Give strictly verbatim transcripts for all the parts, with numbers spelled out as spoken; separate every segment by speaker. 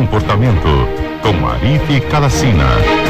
Speaker 1: comportamento, com Marife Calacina.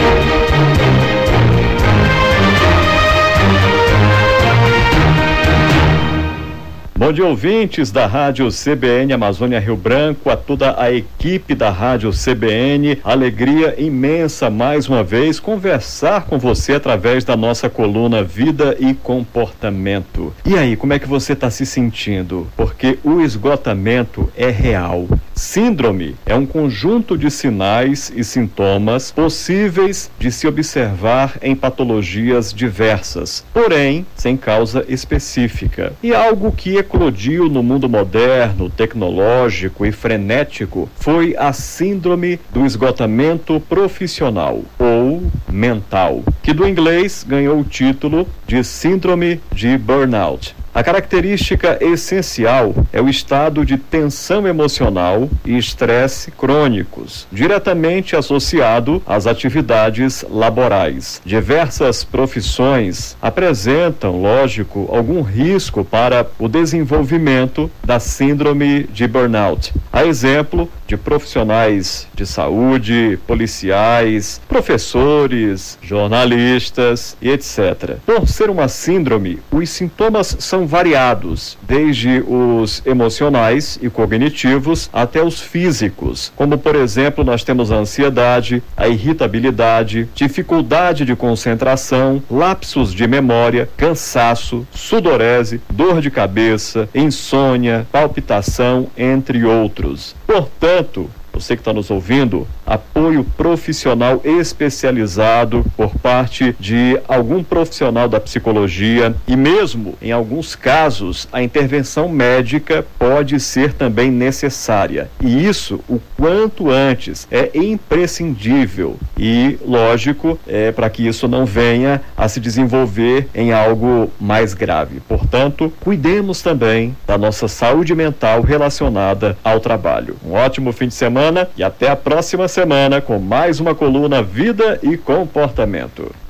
Speaker 2: Bom dia, ouvintes da Rádio C B N Amazônia Rio Branco, a toda a equipe da Rádio C B N. Alegria imensa mais uma vez conversar com você através da nossa coluna Vida e Comportamento. E aí, como é que você está se sentindo? Porque o esgotamento é real. Síndrome é um conjunto de sinais e sintomas possíveis de se observar em patologias diversas, porém sem causa específica. E algo que eclodiu no mundo moderno, tecnológico e frenético foi a síndrome do esgotamento profissional ou mental, que do inglês ganhou o título de síndrome de burnout. A característica essencial é o estado de tensão emocional e estresse crônicos, diretamente associado às atividades laborais. Diversas profissões apresentam, lógico, algum risco para o desenvolvimento da síndrome de burnout. A exemplo de profissionais de saúde, policiais, professores, jornalistas e etcétera. Por ser uma síndrome, os sintomas são variados, desde os emocionais e cognitivos até os físicos, como por exemplo nós temos a ansiedade, a irritabilidade, dificuldade de concentração, lapsos de memória, cansaço, sudorese, dor de cabeça, insônia, palpitação, entre outros. Portanto, você que está nos ouvindo, apoio profissional especializado por parte de algum profissional da psicologia e mesmo, em alguns casos, a intervenção médica pode ser também necessária. E isso, o quanto antes, é imprescindível e, lógico, é para que isso não venha a se desenvolver em algo mais grave. Portanto, cuidemos também da nossa saúde mental relacionada ao trabalho. Um ótimo fim de semana e até a próxima semana com mais uma coluna Vida e Comportamento.